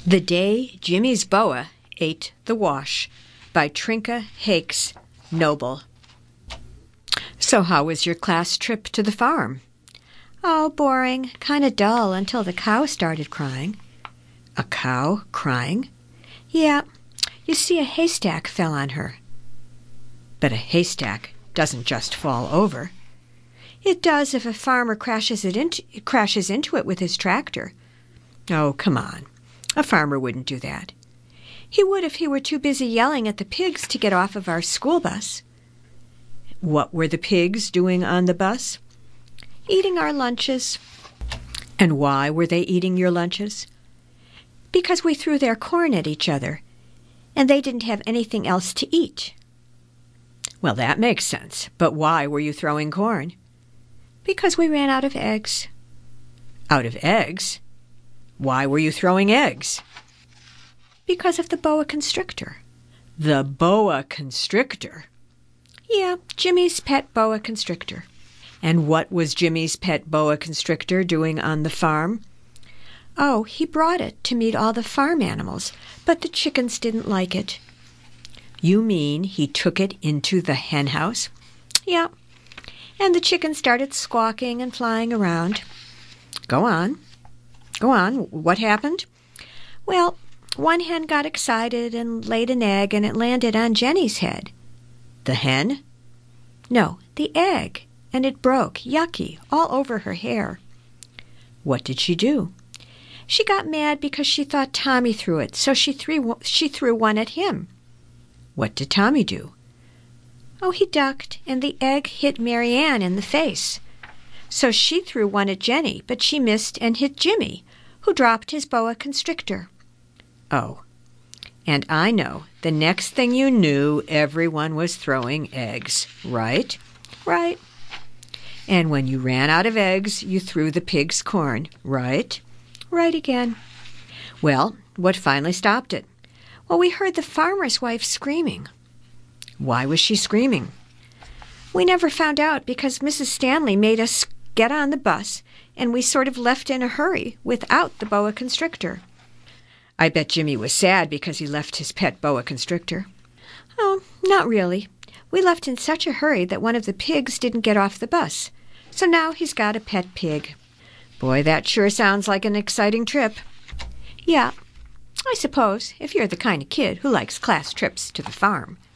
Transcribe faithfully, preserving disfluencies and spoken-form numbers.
The Day Jimmy's Boa Ate the Wash by Trinka Hakes Noble. So how was your class trip to the farm? Oh, boring. Kind of dull until the cow started crying. A cow crying? Yeah. You see, a haystack fell on her. But a haystack doesn't just fall over. It does if a farmer crashes it into, crashes into it with his tractor. Oh, come on. A farmer wouldn't do that. He would if he were too busy yelling at the pigs to get off of our school bus. What were the pigs doing on the bus? Eating our lunches. And why were they eating your lunches? Because we threw their corn at each other, and they didn't have anything else to eat. Well, that makes sense. But why were you throwing corn? Because we ran out of eggs. Out of eggs? Why were you throwing eggs? Because of the boa constrictor. The boa constrictor? Yeah, Jimmy's pet boa constrictor. And what was Jimmy's pet boa constrictor doing on the farm? Oh, he brought it to meet all the farm animals, but the chickens didn't like it. You mean he took it into the hen house? Yeah, and the chickens started squawking and flying around. Go on. Go on. What happened? Well, one hen got excited and laid an egg, and it landed on Jenny's head. The hen? No, the egg, and it broke, yucky, all over her hair. What did she do? She got mad because she thought Tommy threw it, so she threw, she threw one at him. What did Tommy do? Oh, he ducked, and the egg hit Mary Ann in the face. So she threw one at Jenny, but she missed and hit Jimmy, who dropped his boa constrictor. Oh, and I know the next thing you knew, everyone was throwing eggs, right? Right. And when you ran out of eggs, you threw the pigs' corn, right? Right again. Well, what finally stopped it? Well, we heard the farmer's wife screaming. Why was she screaming? We never found out because Missus Stanley made us get on the bus, and we sort of left in a hurry without the boa constrictor. I bet Jimmy was sad because he left his pet boa constrictor. Oh, not really. We left in such a hurry that one of the pigs didn't get off the bus. So now he's got a pet pig. Boy, that sure sounds like an exciting trip. Yeah, I suppose, if you're the kind of kid who likes class trips to the farm.